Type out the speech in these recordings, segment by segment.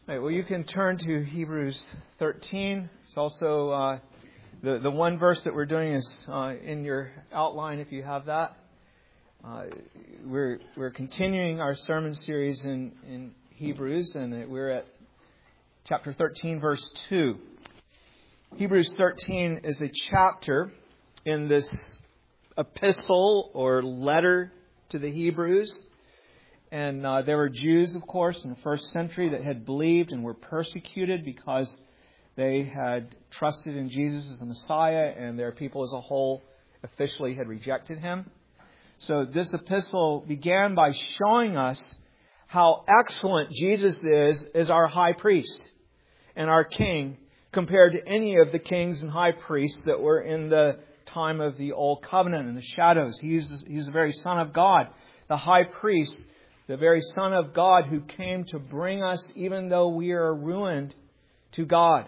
Right, well, you can turn to Hebrews 13. It's also the one verse that we're doing is in your outline if you have that. We're continuing our sermon series in Hebrews, and we're at chapter 13, verse 2. Hebrews 13 is a chapter in this epistle or letter to the Hebrews. And there were Jews, of course, in the first century that had believed and were persecuted because they had trusted in Jesus as the Messiah, and their people as a whole officially had rejected Him. So this epistle began by showing us how excellent Jesus is as our high priest and our king compared to any of the kings and high priests that were in the time of the Old Covenant and the shadows. He's the very Son of God, the high priest, the very Son of God who came to bring us, even though we are ruined, to God.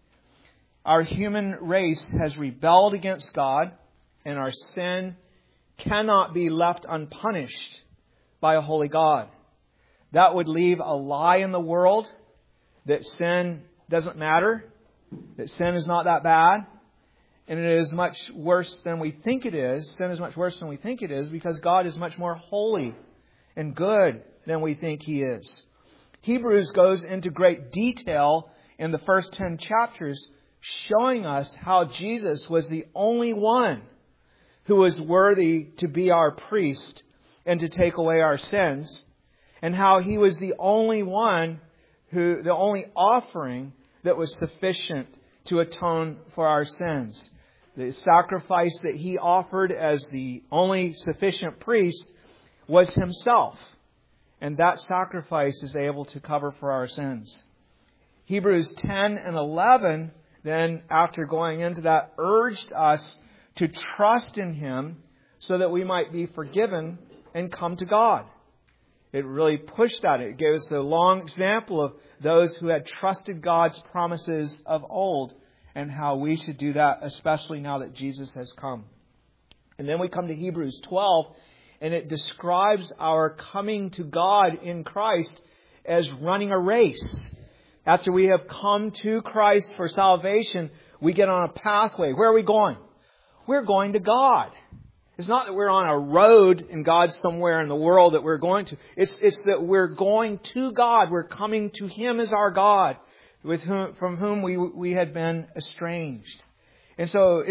Our human race has rebelled against God, and our sin cannot be left unpunished by a holy God. That would leave a lie in the world that sin doesn't matter, that sin is not that bad, and it is much worse than we think it is. Sin is much worse than we think it is because God is much more holy and good than we think He is. Hebrews goes into great detail in the first 10 chapters showing us how Jesus was the only one who was worthy to be our priest and to take away our sins, and how He was the only one the only offering that was sufficient to atone for our sins. The sacrifice that He offered as the only sufficient priest was Himself. And that sacrifice is able to cover for our sins. Hebrews 10 and 11, then after going into that, urged us to trust in Him so that we might be forgiven and come to God. It really pushed at it. It gave us a long example of those who had trusted God's promises of old and how we should do that, especially now that Jesus has come. And then we come to Hebrews 12, and it describes our coming to God in Christ as running a race. After we have come to Christ for salvation, we get on a pathway. Where are we going? We're going to God. It's not that we're on a road and God's somewhere in the world that we're going to. It's that we're going to God. We're coming to Him as our God, from whom we had been estranged. And so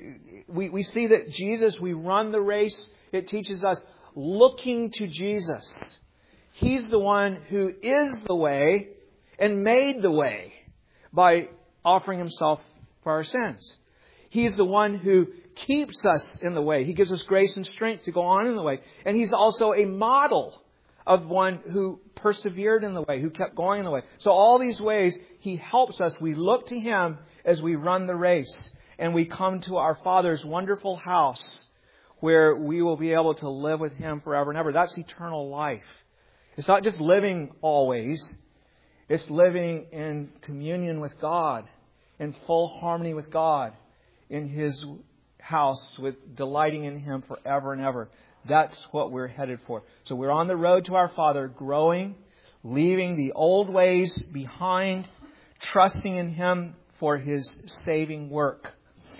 we see that Jesus, we run the race. It teaches us looking to Jesus. He's the one who is the way and made the way by offering Himself for our sins. He's the one who keeps us in the way. He gives us grace and strength to go on in the way. And He's also a model of one who persevered in the way, who kept going in the way. So all these ways He helps us. We look to Him as we run the race. And we come to our Father's wonderful house where we will be able to live with Him forever and ever. That's eternal life. It's not just living always. It's living in communion with God, in full harmony with God, in His house, with delighting in Him forever and ever. That's what we're headed for. So we're on the road to our Father, growing, leaving the old ways behind, trusting in Him for His saving work.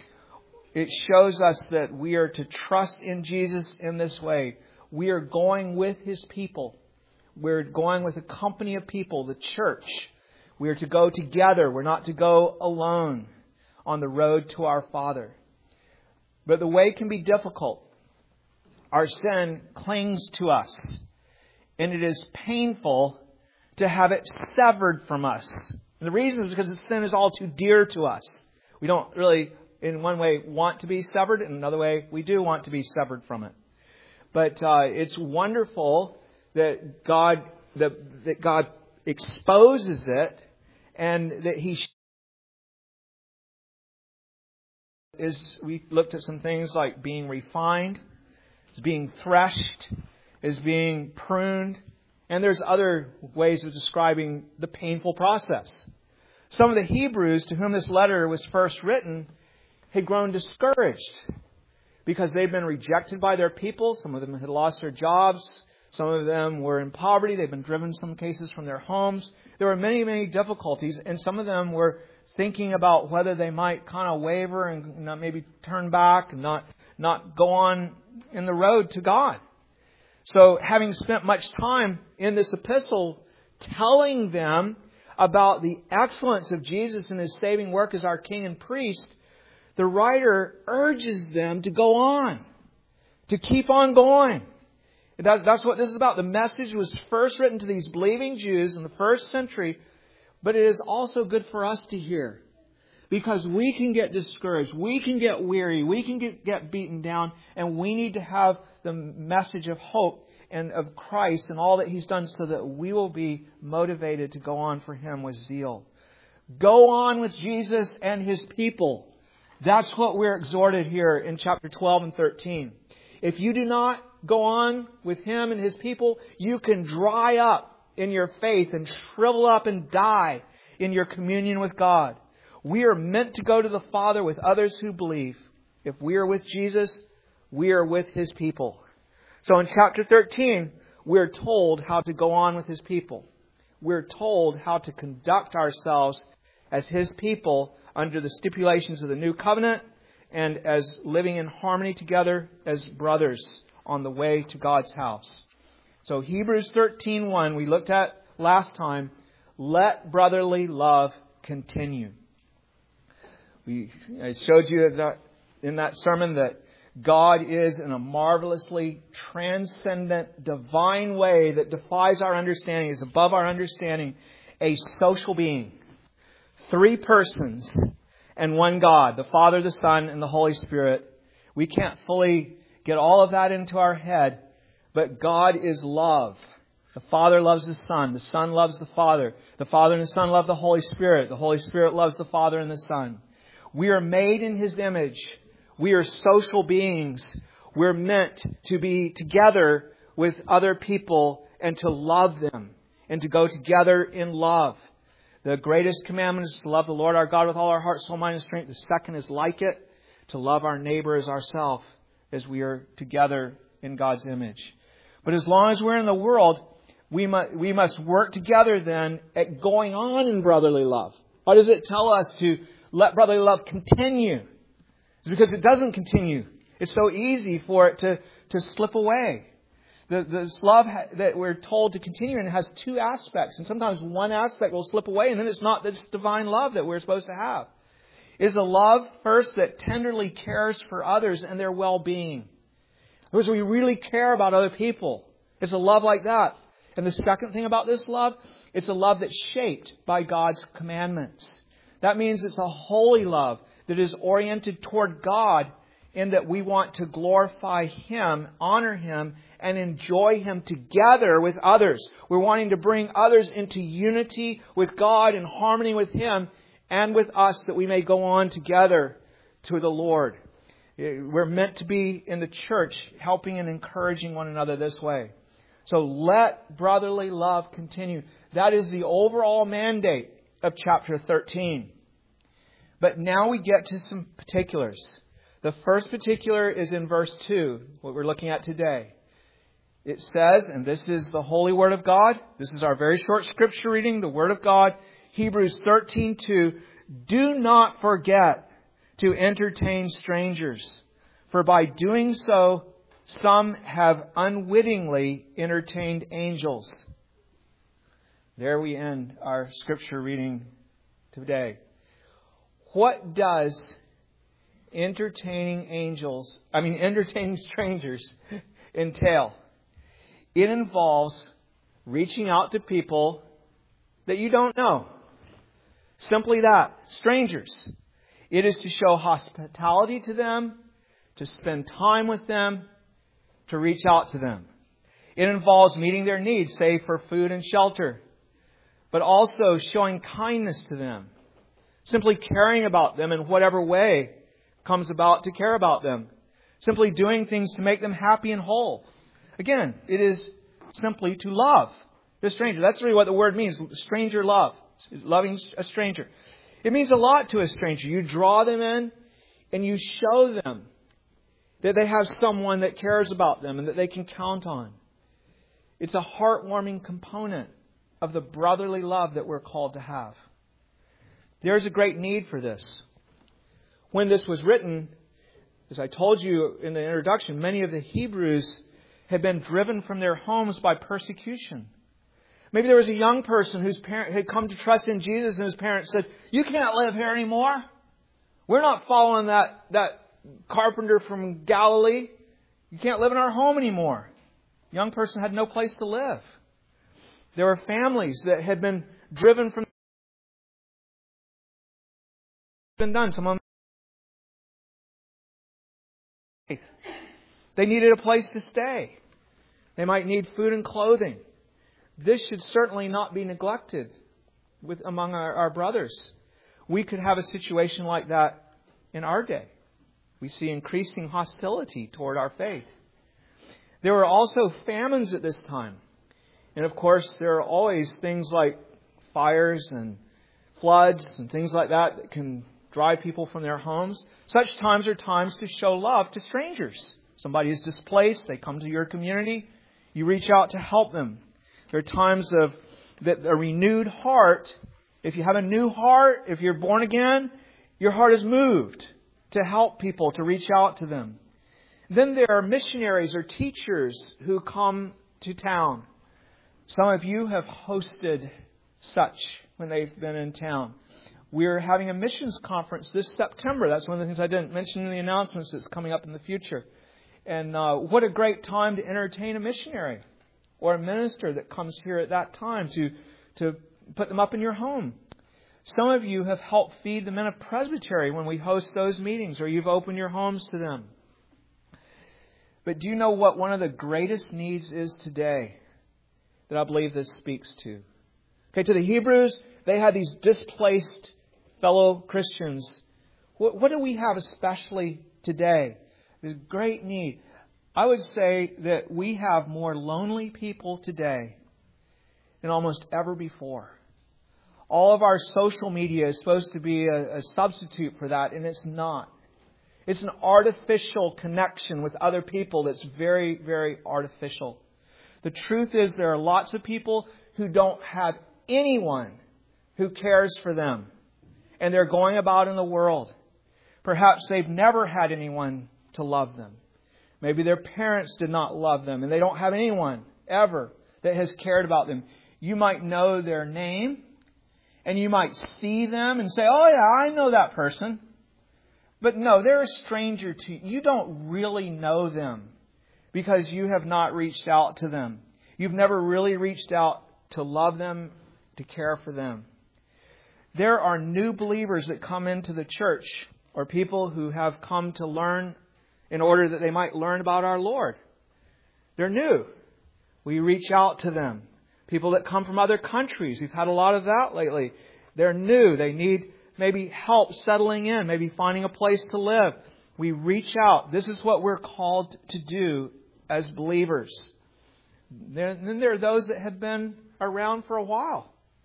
It shows us that we are to trust in Jesus in this way. We are going with His people. We're going with a company of people, the church. We are to go together. We're not to go alone on the road to our Father. But the way can be difficult. Our sin clings to us. And it is painful to have it severed from us. And the reason is because the sin is all too dear to us. We don't really, in one way, want to be severed. In another way, we do want to be severed from it. But it's wonderful that God exposes it, and that we looked at some things like being refined, as being threshed, as being pruned, and there's other ways of describing the painful process. Some of the Hebrews to whom this letter was first written had grown discouraged because they'd been rejected by their people. Some of them had lost their jobs. Some of them were in poverty. They've been driven in some cases from their homes. There were many, many difficulties, and some of them were thinking about whether they might kind of waver and not maybe turn back and not go on in the road to God. So having spent much time in this epistle telling them about the excellence of Jesus and His saving work as our King and Priest, the writer urges them to go on, to keep on going. That's what this is about. The message was first written to these believing Jews in the first century, but it is also good for us to hear. Because we can get discouraged, we can get weary, we can get beaten down, and we need to have the message of hope and of Christ and all that He's done so that we will be motivated to go on for Him with zeal. Go on with Jesus and His people. That's what we're exhorted here in chapter 12 and 13. If you do not go on with Him and His people, you can dry up in your faith and shrivel up and die in your communion with God. We are meant to go to the Father with others who believe. If we are with Jesus, we are with His people. So in chapter 13, we're told how to go on with His people. We're told how to conduct ourselves as His people under the stipulations of the new covenant and as living in harmony together as brothers on the way to God's house. So Hebrews 13:1 we looked at last time. Let brotherly love continue. I showed you in that sermon that God is in a marvelously transcendent, divine way that defies our understanding, is above our understanding, a social being. 3 persons and one God, the Father, the Son, and the Holy Spirit. We can't fully get all of that into our head, but God is love. The Father loves the Son loves the Father and the Son love the Holy Spirit loves the Father and the Son. We are made in His image. We are social beings. We're meant to be together with other people and to love them and to go together in love. The greatest commandment is to love the Lord our God with all our heart, soul, mind, and strength. The second is like it, to love our neighbor as ourselves as we are together in God's image. But as long as we're in the world, we must work together then at going on in brotherly love. Why does it tell us to let brotherly love continue? It's because it doesn't continue. It's so easy for it to slip away. This love that we're told to continue in has 2 aspects. And sometimes one aspect will slip away, and then it's not this divine love that we're supposed to have. It is a love, first, that tenderly cares for others and their well-being. Because we really care about other people. It's a love like that. And the second thing about this love, it's a love that's shaped by God's commandments. That means it's a holy love that is oriented toward God in that we want to glorify Him, honor Him, and enjoy Him together with others. We're wanting to bring others into unity with God and harmony with Him and with us that we may go on together to the Lord. We're meant to be in the church helping and encouraging one another this way. So let brotherly love continue. That is the overall mandate of chapter 13. But now we get to some particulars. The first particular is in verse 2, what we're looking at today. It says, and this is the holy Word of God. This is our very short scripture reading, the Word of God. Hebrews 13:2. Do not forget to entertain strangers, for by doing so, some have unwittingly entertained angels. There we end our scripture reading today. What does entertaining strangers entail? It involves reaching out to people that you don't know. Simply that, strangers. It is to show hospitality to them, to spend time with them, to reach out to them. It involves meeting their needs, say for food and shelter, but also showing kindness to them. Simply caring about them in whatever way comes about to care about them. Simply doing things to make them happy and whole. Again, it is simply to love the stranger. That's really what the word means, stranger love. Loving a stranger. It means a lot to a stranger. You draw them in and you show them that they have someone that cares about them and that they can count on. It's a heartwarming component of the brotherly love that we're called to have. There's a great need for this. When this was written, as I told you in the introduction, many of the Hebrews had been driven from their homes by persecution. Maybe there was a young person whose parent had come to trust in Jesus and his parents said, "You can't live here anymore. We're not following that carpenter from Galilee. You can't live in our home anymore." The young person had no place to live. There were families that had been driven from some of them. They needed a place to stay. They might need food and clothing. This should certainly not be neglected among our brothers. We could have a situation like that in our day. We see increasing hostility toward our faith. There were also famines at this time. And of course, there are always things like fires and floods and things like that can drive people from their homes. Such times are times to show love to strangers. Somebody is displaced, they come to your community, you reach out to help them. There are times of that a renewed heart. If you have a new heart, if you're born again, your heart is moved to help people, to reach out to them. Then there are missionaries or teachers who come to town. Some of you have hosted such when they've been in town. We're having a missions conference this September. That's one of the things I didn't mention in the announcements that's coming up in the future. And what a great time to entertain a missionary or a minister that comes here at that time to put them up in your home. Some of you have helped feed the men of Presbytery when we host those meetings, or you've opened your homes to them. But do you know what one of the greatest needs is today that I believe this speaks to? Okay, to the Hebrews, they had these displaced fellow Christians. What do we have especially today? There's great need. I would say that we have more lonely people today than almost ever before. All of our social media is supposed to be a substitute for that, and it's not. It's an artificial connection with other people that's very, very artificial. The truth is there are lots of people who don't have anyone who cares for them. And they're going about in the world. Perhaps they've never had anyone to love them. Maybe their parents did not love them and they don't have anyone ever that has cared about them. You might know their name and you might see them and say, "Oh yeah, I know that person." But no, they're a stranger to you. You don't really know them because you have not reached out to them. You've never really reached out to love them, to care for them. There are new believers that come into the church, or people who have come to learn in order that they might learn about our Lord. They're new. We reach out to them. People that come from other countries. We've had a lot of that lately. They're new. They need maybe help settling in, maybe finding a place to live. We reach out. This is what we're called to do as believers. Then there are those that have been around for a while.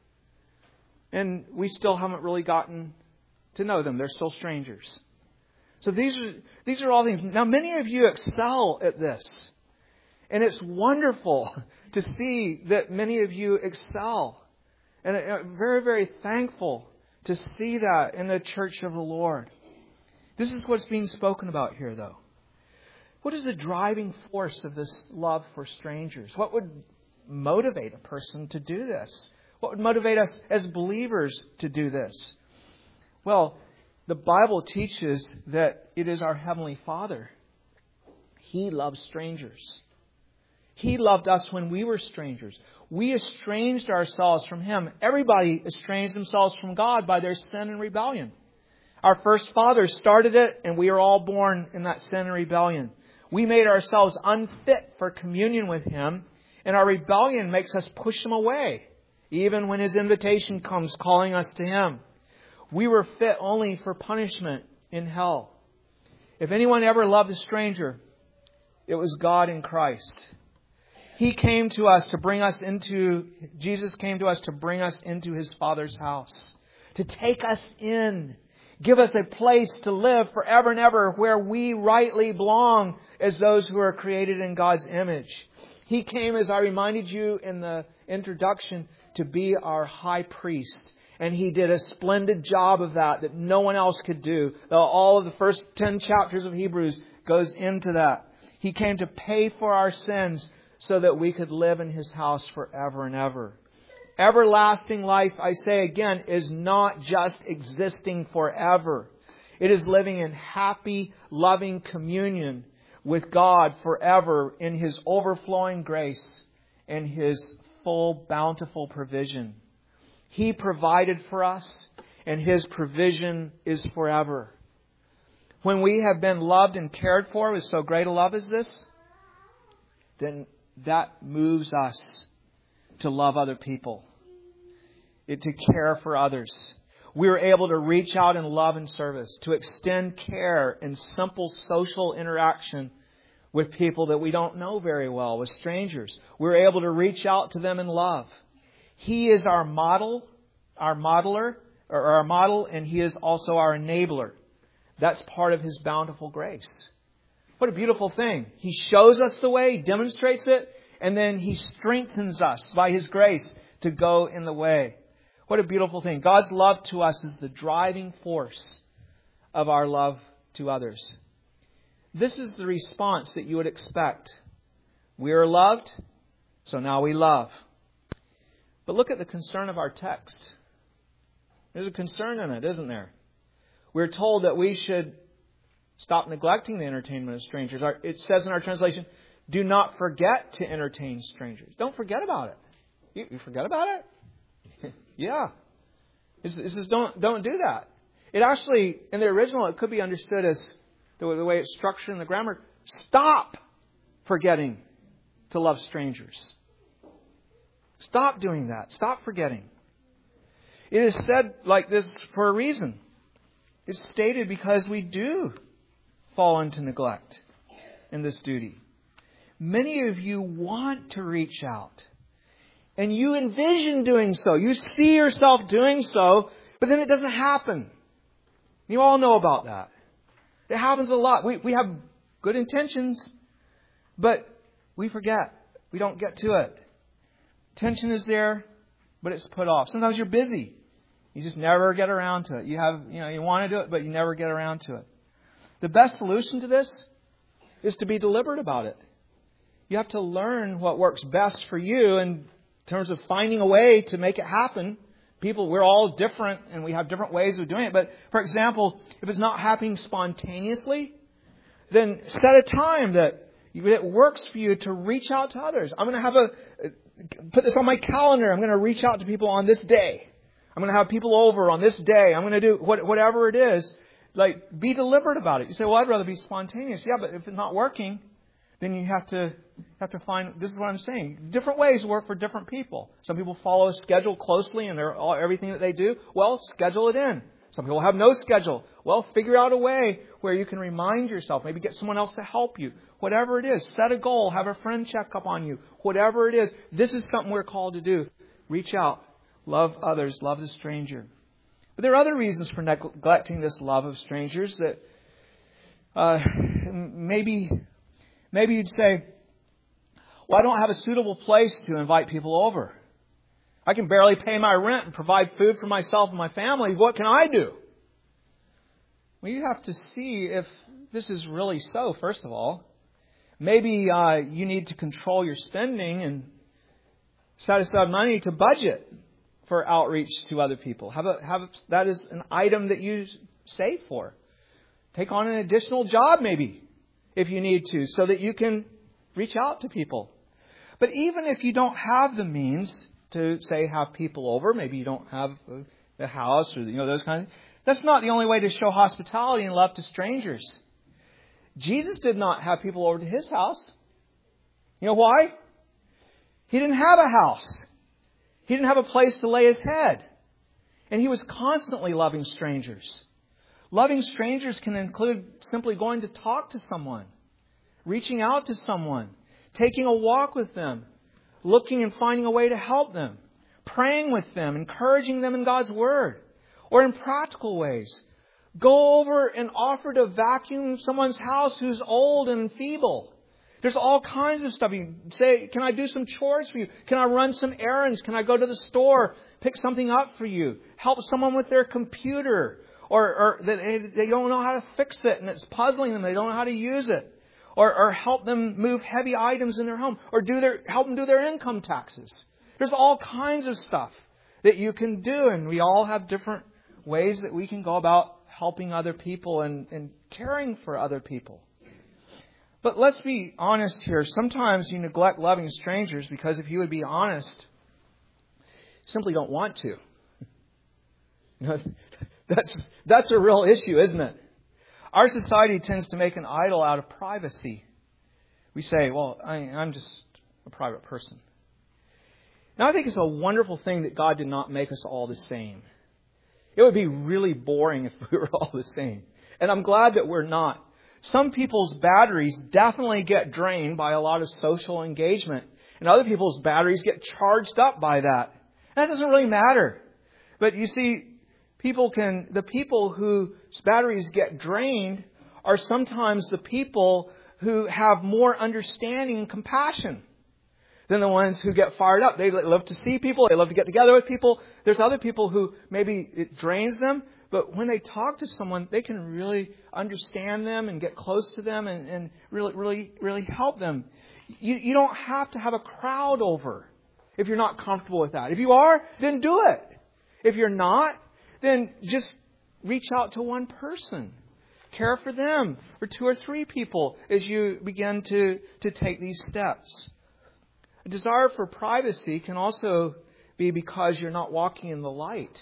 And we still haven't really gotten to know them. They're still strangers. So these are all things. Now, many of you excel at this. And it's wonderful to see that many of you excel. And I'm very, very thankful to see that in the church of the Lord. This is what's being spoken about here, though. What is the driving force of this love for strangers? What would motivate a person to do this? What would motivate us as believers to do this? Well, the Bible teaches that it is our Heavenly Father. He loves strangers. He loved us when we were strangers. We estranged ourselves from Him. Everybody estranged themselves from God by their sin and rebellion. Our first fathers started it, and we are all born in that sin and rebellion. We made ourselves unfit for communion with Him, and our rebellion makes us push Him away, even when His invitation comes calling us to Him. We were fit only for punishment in hell. If anyone ever loved a stranger, it was God in Christ. Jesus came to us to bring us into His Father's house, to take us in, give us a place to live forever and ever where we rightly belong as those who are created in God's image. He came, as I reminded you in the introduction, to be our high priest. And He did a splendid job of that no one else could do. All of the first 10 chapters of Hebrews goes into that. He came to pay for our sins so that we could live in His house forever and ever. Everlasting life, I say again, is not just existing forever. It is living in happy, loving communion with God forever in His overflowing grace and His full, bountiful provision. He provided for us, and His provision is forever. When we have been loved and cared for with so great a love as this, then that moves us to love other people, to care for others. We are able to reach out in love and service, to extend care in simple social interaction with people that we don't know very well, with strangers. We're able to reach out to them in love. He is our model, our modeler, or our model, and He is also our enabler. That's part of His bountiful grace. What a beautiful thing. He shows us the way, He demonstrates it, and then He strengthens us by His grace to go in the way. What a beautiful thing. God's love to us is the driving force of our love to others. This is the response that you would expect. We are loved, so now we love. But look at the concern of our text. There's a concern in it, isn't there? We're told that we should stop neglecting the entertainment of strangers. It says in our translation, do not forget to entertain strangers. Don't forget about it. You forget about it? Yeah. It says don't do that. It actually, in the original, it could be understood as the way it's structured in the grammar. Stop forgetting to love strangers. Stop doing that. Stop forgetting. It is said like this for a reason. It's stated because we do fall into neglect in this duty. Many of you want to reach out. And you envision doing so. You see yourself doing so, but then it doesn't happen. You all know about that. It happens a lot. We have good intentions, but we forget. We don't get to it. Tension is there, but it's put off. Sometimes you're busy. You just never get around to it. You want to do it, but you never get around to it. The best solution to this is to be deliberate about it. You have to learn what works best for you in terms of finding a way to make it happen. We're all different and we have different ways of doing it. But for example, if it's not happening spontaneously, then set a time that it works for you to reach out to others. I'm going to put this on my calendar. I'm going to reach out to people on this day. I'm going to have people over on this day. I'm going to do whatever it is. Be deliberate about it. You say, well, I'd rather be spontaneous. Yeah, but if it's not working, then you have to find, this is what I'm saying, different ways work for different people. Some people follow a schedule closely and everything that they do. Well, schedule it in. Some people have no schedule. Well, figure out a way where you can remind yourself. Maybe get someone else to help you. Whatever it is, set a goal. Have a friend check up on you. Whatever it is, this is something we're called to do. Reach out. Love others. Love the stranger. But there are other reasons for neglecting this love of strangers that maybe you'd say, well, I don't have a suitable place to invite people over. I can barely pay my rent and provide food for myself and my family. What can I do? Well, you have to see if this is really so, first of all. Maybe you need to control your spending and set aside money to budget for outreach to other people. That is an item that you save for. Take on an additional job maybe, if you need to, so that you can reach out to people. But even if you don't have the means to, say, have people over, maybe you don't have a house or those kind of things, that's not the only way to show hospitality and love to strangers. Jesus did not have people over to His house. You know why? He didn't have a house. He didn't have a place to lay His head. And He was constantly loving strangers. Loving strangers can include simply going to talk to someone, reaching out to someone, taking a walk with them, looking and finding a way to help them, praying with them, encouraging them in God's Word, or in practical ways. Go over and offer to vacuum someone's house who's old and feeble. There's all kinds of stuff. You say, can I do some chores for you? Can I run some errands? Can I go to the store, pick something up for you? Help someone with their computer? Or they don't know how to fix it and it's puzzling them. They don't know how to use it. Or help them move heavy items in their home. Or help them do their income taxes. There's all kinds of stuff that you can do. And we all have different ways that we can go about helping other people and caring for other people. But let's be honest here. Sometimes you neglect loving strangers because if you would be honest, you simply don't want to. That's a real issue, isn't it? Our society tends to make an idol out of privacy. We say, well, I'm just a private person. Now, I think it's a wonderful thing that God did not make us all the same. It would be really boring if we were all the same. And I'm glad that we're not. Some people's batteries definitely get drained by a lot of social engagement. And other people's batteries get charged up by that. And that doesn't really matter. But you see, the people whose batteries get drained are sometimes the people who have more understanding and compassion than the ones who get fired up. They love to see people. They love to get together with people. There's other people who maybe it drains them. But when they talk to someone, they can really understand them and get close to them and really help them. You don't have to have a crowd over if you're not comfortable with that. If you are, then do it. If you're not, then just reach out to one person. Care for them, or 2 or 3 people as you begin to take these steps. A desire for privacy can also be because you're not walking in the light.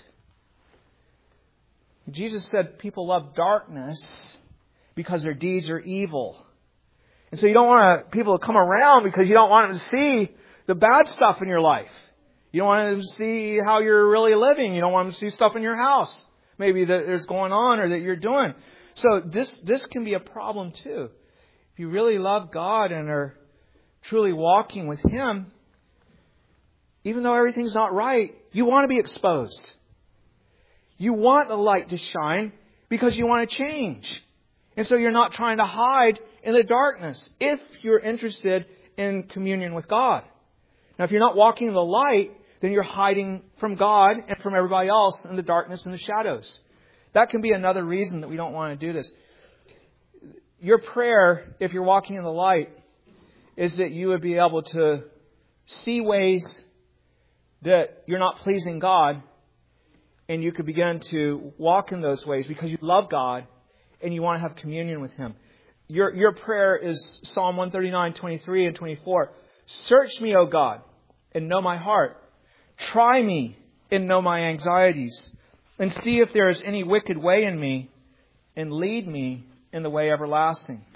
Jesus said people love darkness because their deeds are evil. And so you don't want people to come around because you don't want them to see the bad stuff in your life. You don't want them to see how you're really living. You don't want them to see stuff in your house maybe that there's going on or that you're doing. So this can be a problem too. If you really love God and are truly walking with Him, even though everything's not right, you want to be exposed. You want the light to shine because you want to change. And so you're not trying to hide in the darkness if you're interested in communion with God. Now, if you're not walking in the light, then you're hiding from God and from everybody else in the darkness and the shadows. That can be another reason that we don't want to do this. Your prayer, if you're walking in the light, is that you would be able to see ways that you're not pleasing God, and you could begin to walk in those ways because you love God and you want to have communion with Him. Your prayer is Psalm 139, 23 and 24. Search me, O God, and know my heart. Try me and know my anxieties, and see if there is any wicked way in me, and lead me in the way everlasting.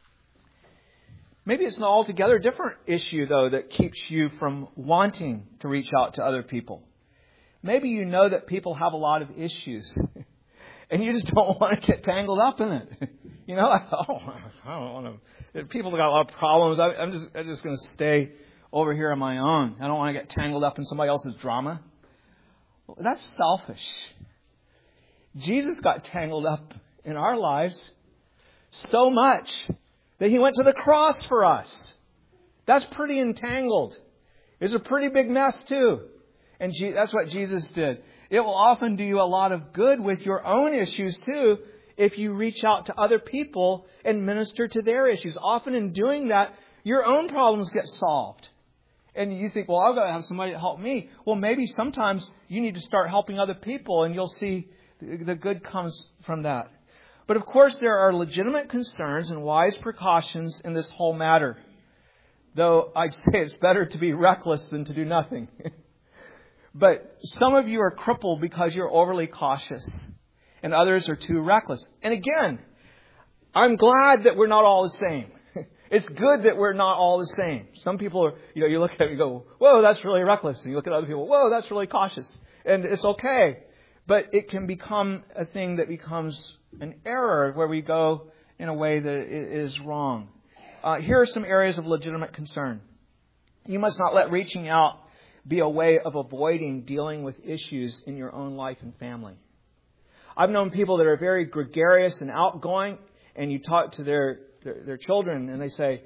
Maybe it's an altogether different issue, though, that keeps you from wanting to reach out to other people. Maybe you know that people have a lot of issues, and you just don't want to get tangled up in it. You know, I don't want to. People have got a lot of problems. I'm just going to stay over here on my own. I don't want to get tangled up in somebody else's drama. Well, that's selfish. Jesus got tangled up in our lives so much that He went to the cross for us. That's pretty entangled. It's a pretty big mess too. And that's what Jesus did. It will often do you a lot of good with your own issues too if you reach out to other people and minister to their issues. Often in doing that, your own problems get solved. And you think, well, I've got to have somebody to help me. Well, maybe sometimes you need to start helping other people and you'll see the good comes from that. But of course, there are legitimate concerns and wise precautions in this whole matter. Though I'd say it's better to be reckless than to do nothing. But some of you are crippled because you're overly cautious and others are too reckless. And again, I'm glad that we're not all the same. It's good that we're not all the same. Some people are, you look at it and you go, whoa, that's really reckless. And you look at other people, whoa, that's really cautious. And it's okay. But it can become a thing that becomes an error where we go in a way that is wrong. Here are some areas of legitimate concern. You must not let reaching out be a way of avoiding dealing with issues in your own life and family. I've known people that are very gregarious and outgoing, and you talk to their children and they say,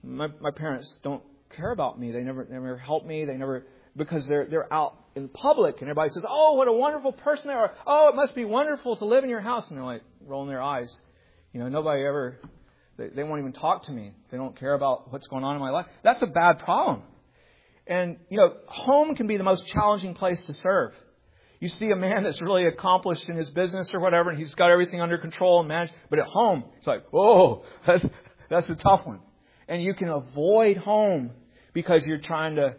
my parents don't care about me. They never help me. Because they're out in public and everybody says, oh, what a wonderful person they are. Oh, it must be wonderful to live in your house. And they're like rolling their eyes. Nobody ever, they won't even talk to me. They don't care about what's going on in my life. That's a bad problem. And, home can be the most challenging place to serve. You see a man that's really accomplished in his business or whatever, and he's got everything under control and managed. But at home, it's like, whoa, that's a tough one. And you can avoid home because you're trying to,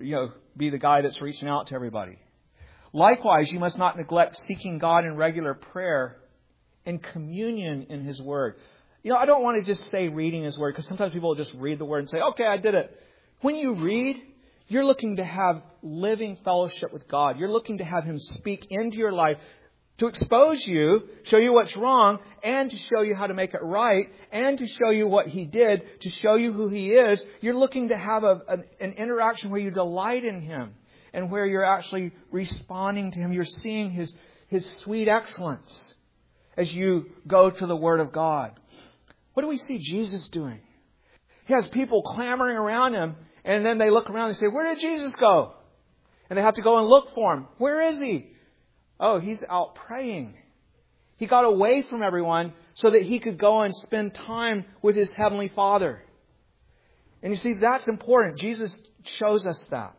be the guy that's reaching out to everybody. Likewise, you must not neglect seeking God in regular prayer and communion in His Word. I don't want to just say reading His Word, because sometimes people will just read the Word and say, okay, I did it. When you read, you're looking to have living fellowship with God. You're looking to have Him speak into your life to expose you, show you what's wrong, and to show you how to make it right, and to show you what He did, to show you who He is. You're looking to have an interaction where you delight in Him and where you're actually responding to Him. You're seeing His sweet excellence as you go to the Word of God. What do we see Jesus doing? He has people clamoring around Him, and then they look around and say, where did Jesus go? And they have to go and look for Him. Where is He? Oh, He's out praying. He got away from everyone so that He could go and spend time with His Heavenly Father. And you see, that's important. Jesus shows us that.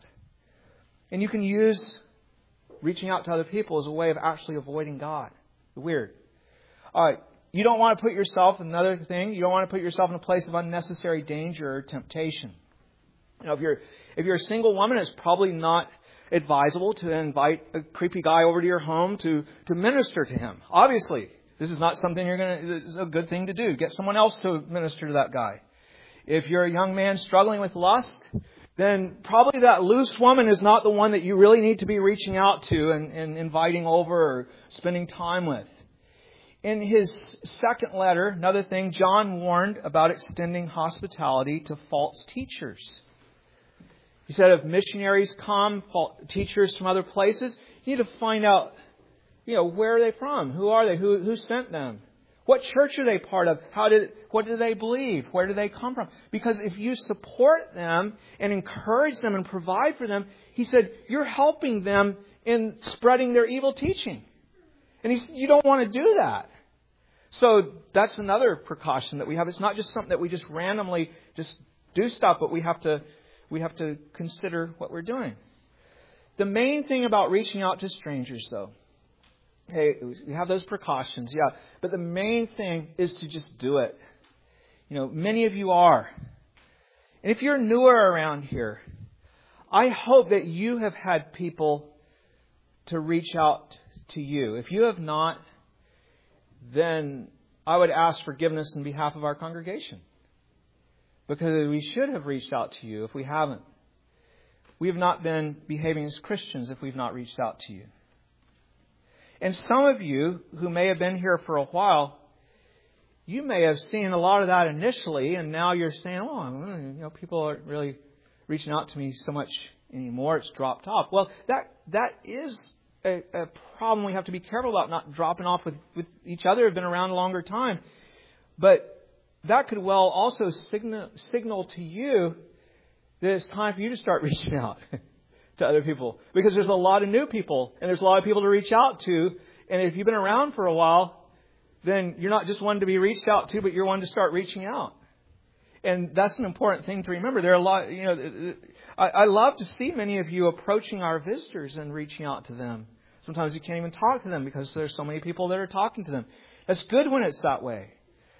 And you can use reaching out to other people as a way of actually avoiding God. Weird. You don't want to put yourself, another thing, you don't want to put yourself in a place of unnecessary danger or temptation. If you're a single woman, it's probably not advisable to invite a creepy guy over to your home to minister to him. Obviously, this is not something it's a good thing to do. Get someone else to minister to that guy. If you're a young man struggling with lust, then probably that loose woman is not the one that you really need to be reaching out to and inviting over or spending time with. In his second letter, another thing, John warned about extending hospitality to false teachers. He said if missionaries come, teachers from other places, you need to find out, where are they from? Who are they? Who sent them? What church are they part of? What do they believe? Where do they come from? Because if you support them and encourage them and provide for them, he said, you're helping them in spreading their evil teaching. And you don't want to do that. So that's another precaution that we have. It's not just something that we just randomly just do stuff, but we have to consider what we're doing. The main thing about reaching out to strangers, though, hey, we have those precautions, yeah, but the main thing is to just do it. Many of you are. And if you're newer around here, I hope that you have had people to reach out to you. If you have not, then I would ask forgiveness on behalf of our congregation. Because we should have reached out to you if we haven't. We have not been behaving as Christians if we've not reached out to you. And some of you who may have been here for a while, you may have seen a lot of that initially, and now you're saying, people aren't really reaching out to me so much anymore. It's dropped off. Well, that is a problem we have to be careful about, not dropping off with each other who've been around a longer time. But that could well also signal to you that it's time for you to start reaching out to other people. Because there's a lot of new people, and there's a lot of people to reach out to. And if you've been around for a while, then you're not just one to be reached out to, but you're one to start reaching out. And that's an important thing to remember. There are a lot, I love to see many of you approaching our visitors and reaching out to them. Sometimes you can't even talk to them because there's so many people that are talking to them. That's good when it's that way.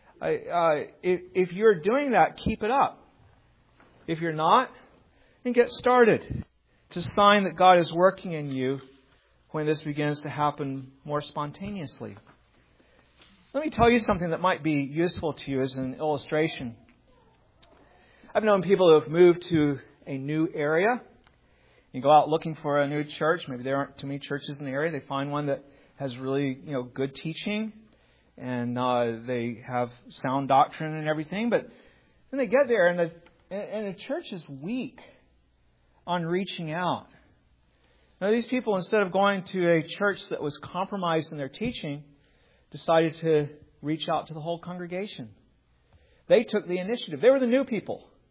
If you're doing that, keep it up. If you're not, then get started. It's a sign that God is working in you when this begins to happen more spontaneously. Let me tell you something that might be useful to you as an illustration. I've known people who have moved to a new area. You go out looking for a new church. Maybe there aren't too many churches in the area. They find one that has really, good teaching, and they have sound doctrine and everything. But then they get there, and the church is weak on reaching out. Now, these people, instead of going to a church that was compromised in their teaching, decided to reach out to the whole congregation. They took the initiative. They were the new people.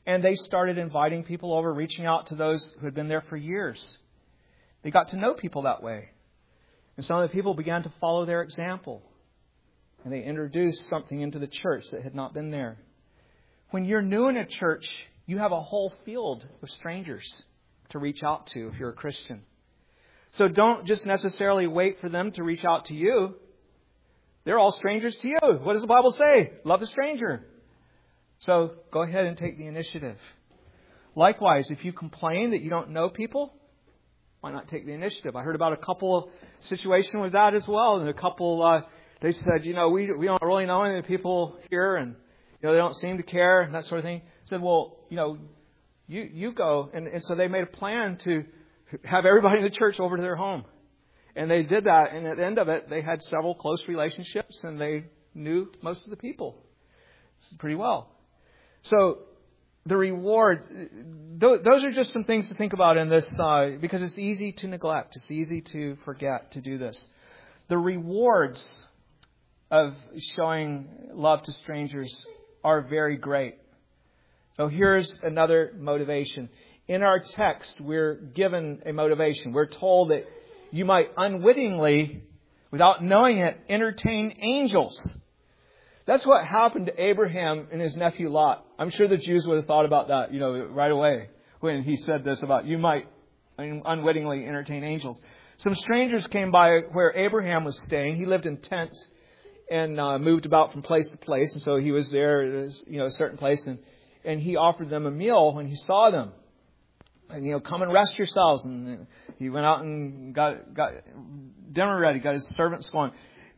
And they started inviting people over, reaching out to those who had been there for years. They got to know people that way. And some of the people began to follow their example. And they introduced something into the church that had not been there. When you're new in a church, you have a whole field of strangers to reach out to if you're a Christian. So don't just necessarily wait for them to reach out to you. They're all strangers to you. What does the Bible say? Love the stranger. So go ahead and take the initiative. Likewise, if you complain that you don't know people, why not take the initiative? I heard about a couple situation with that as well. And a couple, they said, we don't really know any of the people here, and they don't seem to care, and that sort of thing. I said, well, you go. And so they made a plan to have everybody in the church over to their home. And they did that. And at the end of it, they had several close relationships, and they knew most of the people pretty well. So the reward, those are just some things to think about in this, because it's easy to neglect. It's easy to forget to do this. The rewards of showing love to strangers are very great. So here's another motivation. In our text, we're given a motivation. We're told that you might unwittingly, without knowing it, entertain angels. That's what happened to Abraham and his nephew Lot. I'm sure the Jews would have thought about that, right away when he said this about you might unwittingly entertain angels. Some strangers came by where Abraham was staying. He lived in tents and moved about from place to place. And so he was there at a certain place. And he offered them a meal when he saw them. And, come and rest yourselves. And he went out and got dinner ready, got his servants going.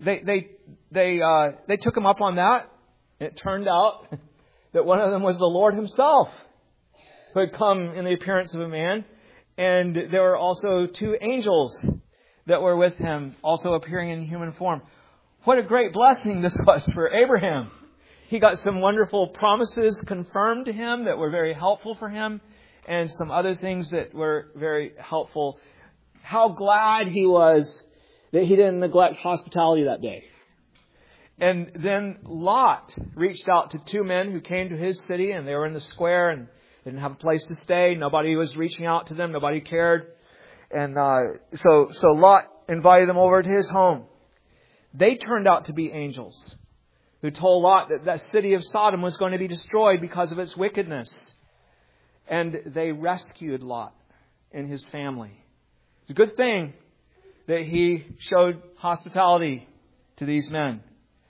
They took him up on that. It turned out that one of them was the Lord himself, who had come in the appearance of a man. And there were also 2 angels that were with him, also appearing in human form. What a great blessing this was for Abraham. He got some wonderful promises confirmed to him that were very helpful for him, and some other things that were very helpful. How glad he was that he didn't neglect hospitality that day. And then Lot reached out to 2 men who came to his city, and they were in the square and didn't have a place to stay. Nobody was reaching out to them. Nobody cared. And so Lot invited them over to his home. They turned out to be angels who told Lot that city of Sodom was going to be destroyed because of its wickedness. And they rescued Lot and his family. It's a good thing that he showed hospitality to these men.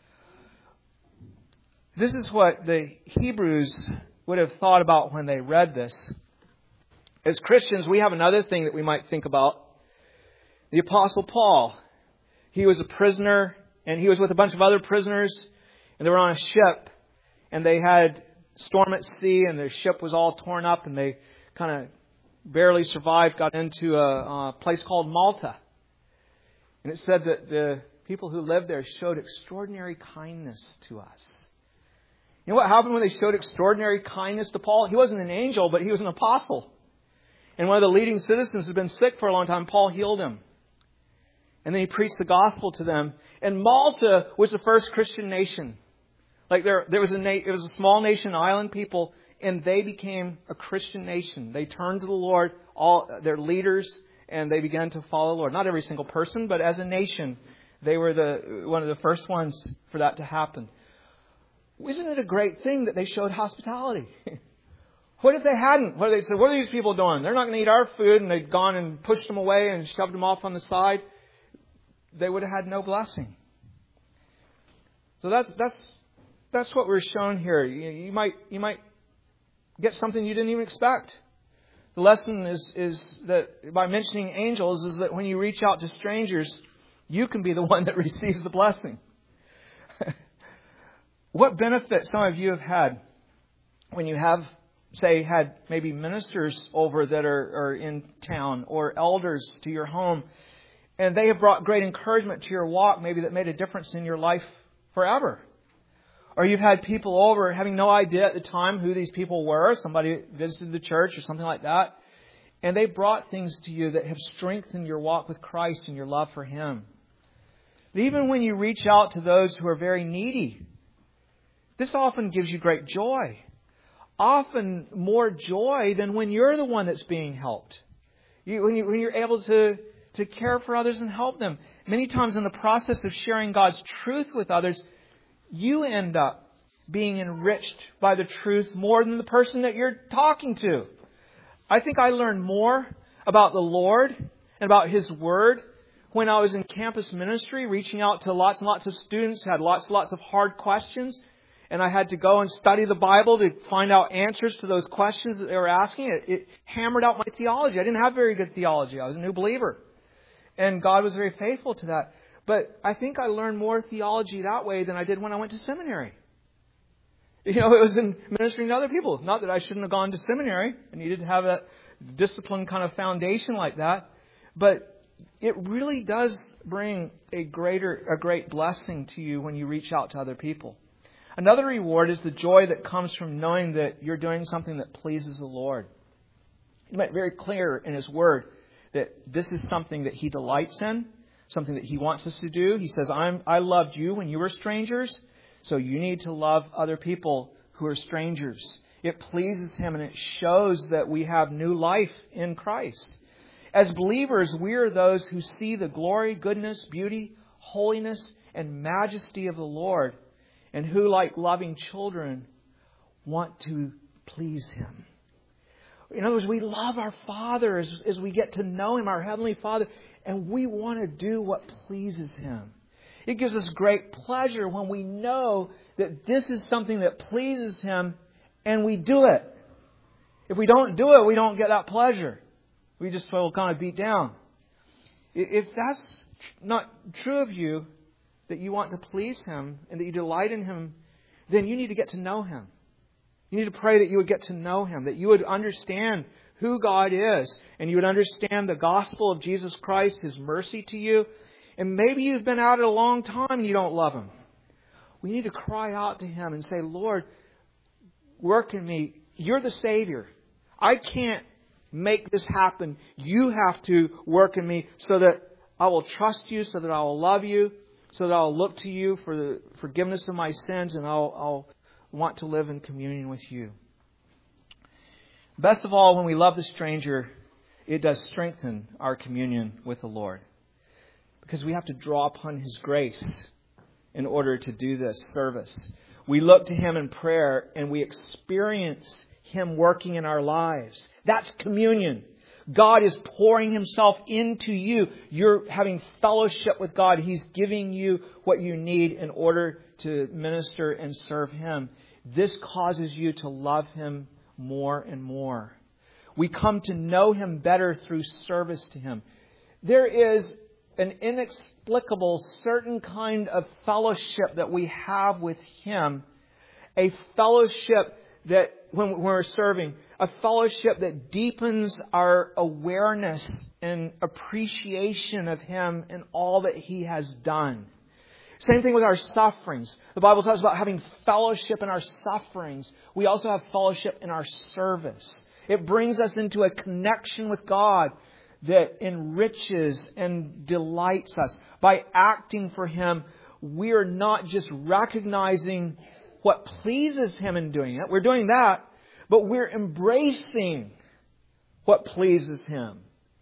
This is what the Hebrews would have thought about when they read this. As Christians, we have another thing that we might think about. The Apostle Paul. He was a prisoner, and he was with a bunch of other prisoners, and they were on a ship, and they had storm at sea, and their ship was all torn up, and they kind of barely survived, got into a place called Malta. And it said that the people who lived there showed extraordinary kindness to us. You know what happened when they showed extraordinary kindness to Paul? He wasn't an angel, but he was an apostle. And one of the leading citizens had been sick for a long time. Paul healed him. And then he preached the gospel to them. And Malta was the first Christian nation. Like it was a small nation, island people, and they became a Christian nation. They turned to the Lord, all their leaders, and they began to follow the Lord. Not every single person, but as a nation, they were one of the first ones for that to happen. Isn't it a great thing that they showed hospitality? What if they hadn't? What if they said, what are these people doing? They're not going to eat our food, and they'd gone and pushed them away and shoved them off on the side. They would have had no blessing. So that's what we're shown here. You might get something you didn't even expect. The lesson is that by mentioning angels is that when you reach out to strangers, you can be the one that receives the blessing. What benefit some of you have had when you have, say, had maybe ministers over that are in town or elders to your home, and they have brought great encouragement to your walk, maybe that made a difference in your life forever. Or you've had people over having no idea at the time who these people were. Somebody visited the church or something like that. And they brought things to you that have strengthened your walk with Christ and your love for Him. But even when you reach out to those who are very needy, this often gives you great joy. often more joy than when you're the one that's being helped. When you're able to care for others and help them. Many times in the process of sharing God's truth with others, you end up being enriched by the truth more than the person that you're talking to. I think I learned more about the Lord and about His Word when I was in campus ministry, reaching out to lots and lots of students who had lots and lots of hard questions. And I had to go and study the Bible to find out answers to those questions that they were asking. It hammered out my theology. I didn't have very good theology. I was a new believer. And God was very faithful to that. But I think I learned more theology that way than I did when I went to seminary. It was in ministering to other people. Not that I shouldn't have gone to seminary. I needed to have a disciplined kind of foundation like that. But it really does bring a great blessing to you when you reach out to other people. Another reward is the joy that comes from knowing that you're doing something that pleases the Lord. He made it very clear in His Word that this is something that He delights in, something that He wants us to do. He says, I loved you when you were strangers, so you need to love other people who are strangers. It pleases Him, and it shows that we have new life in Christ. As believers, we are those who see the glory, goodness, beauty, holiness, and majesty of the Lord, and who, like loving children, want to please Him. In other words, we love our Father as we get to know Him, our Heavenly Father, and we want to do what pleases Him. It gives us great pleasure when we know that this is something that pleases Him and we do it. If we don't do it, we don't get that pleasure. We just feel kind of beat down. If that's not true of you, that you want to please Him and that you delight in Him, then you need to get to know Him. You need to pray that you would get to know Him, that you would understand who God is, and you would understand the gospel of Jesus Christ, His mercy to you. And maybe you've been at it a long time and you don't love Him. We need to cry out to Him and say, Lord, work in me. You're the Savior. I can't make this happen. You have to work in me so that I will trust You, so that I will love You, so that I'll look to You for the forgiveness of my sins, and I'll want to live in communion with You. Best of all, when we love the stranger, it does strengthen our communion with the Lord. Because we have to draw upon His grace in order to do this service. We look to Him in prayer and we experience Him working in our lives. That's communion. God is pouring Himself into you. You're having fellowship with God. He's giving you what you need in order to minister and serve Him. This causes you to love Him more and more. We come to know Him better through service to Him. There is an inexplicable certain kind of fellowship that we have with Him. A fellowship that when we're serving, a fellowship that deepens our awareness and appreciation of Him and all that He has done. Same thing with our sufferings. The Bible talks about having fellowship in our sufferings. We also have fellowship in our service. It brings us into a connection with God that enriches and delights us. By acting for Him, we are not just recognizing what pleases Him in doing it. We're doing that, but we're embracing what pleases Him.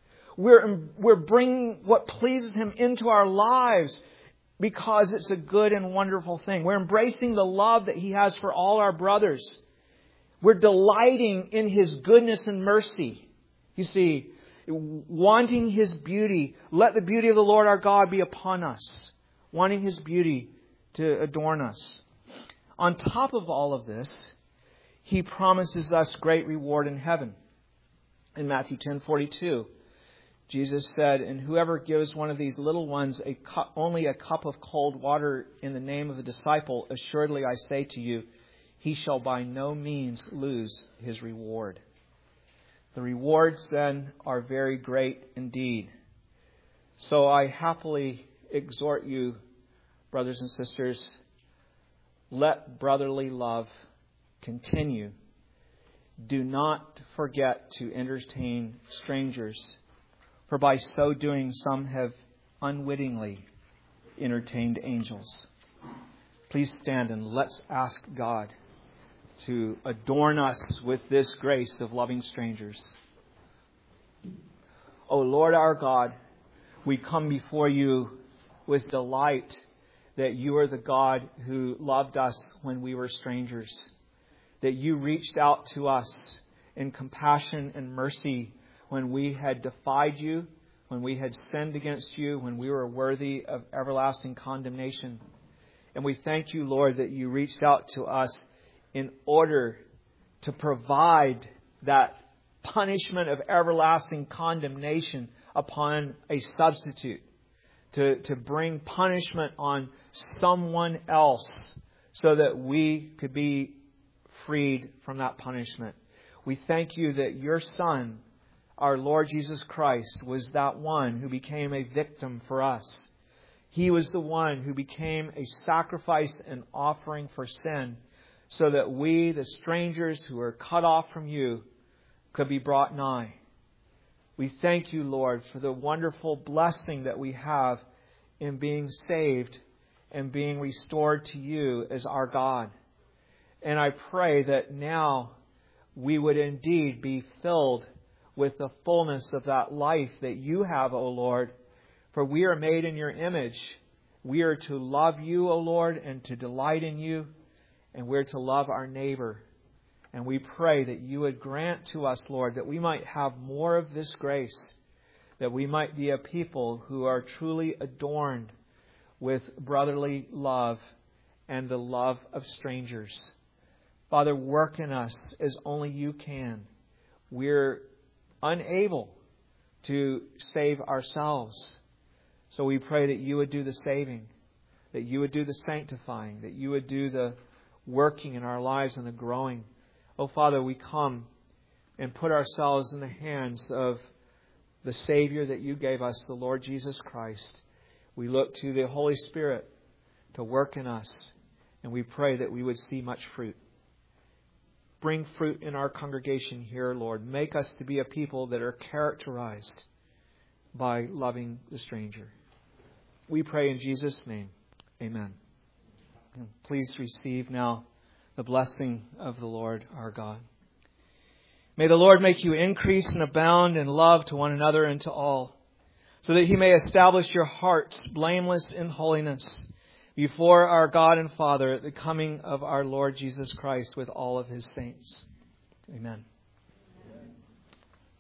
We're bringing what pleases Him into our lives because it's a good and wonderful thing. We're embracing the love that He has for all our brothers. We're delighting in His goodness and mercy. You see, wanting His beauty. Let the beauty of the Lord our God be upon us. Wanting His beauty to adorn us. On top of all of this, He promises us great reward in heaven. In Matthew 10:42, Jesus said, "And whoever gives one of these little ones only a cup of cold water in the name of a disciple, assuredly I say to you, he shall by no means lose his reward." The rewards then are very great indeed. So I happily exhort you, brothers and sisters, let brotherly love continue. Do not forget to entertain strangers, for by so doing some have unwittingly entertained angels. Please stand and let's ask God to adorn us with this grace of loving strangers. O Lord our God, we come before you with delight that you are the God who loved us when we were strangers, that you reached out to us in compassion and mercy when we had defied you, when we had sinned against you, when we were worthy of everlasting condemnation. And we thank you, Lord, that you reached out to us in order to provide that punishment of everlasting condemnation upon a substitute, to bring punishment on someone else so that we could be freed from that punishment. We thank you that your Son, our Lord Jesus Christ, was that one who became a victim for us. He was the one who became a sacrifice and offering for sin so that we, the strangers who are cut off from you, could be brought nigh. We thank you, Lord, for the wonderful blessing that we have in being saved and being restored to you as our God. And I pray that now we would indeed be filled with the fullness of that life that you have, O Lord. For we are made in your image. We are to love you, O Lord, and to delight in you. And we're to love our neighbor. And we pray that you would grant to us, Lord, that we might have more of this grace, that we might be a people who are truly adorned with brotherly love and the love of strangers. Father, work in us as only you can. We're unable to save ourselves. So we pray that you would do the saving, that you would do the sanctifying, that you would do the working in our lives and the growing. Oh, Father, we come and put ourselves in the hands of the Savior that you gave us, the Lord Jesus Christ. We look to the Holy Spirit to work in us, and we pray that we would see much fruit. Bring fruit in our congregation here, Lord. Make us to be a people that are characterized by loving the stranger. We pray in Jesus' name. Amen. And please receive now the blessing of the Lord our God. May the Lord make you increase and abound in love to one another and to all, so that he may establish your hearts blameless in holiness before our God and Father at the coming of our Lord Jesus Christ with all of his saints. Amen.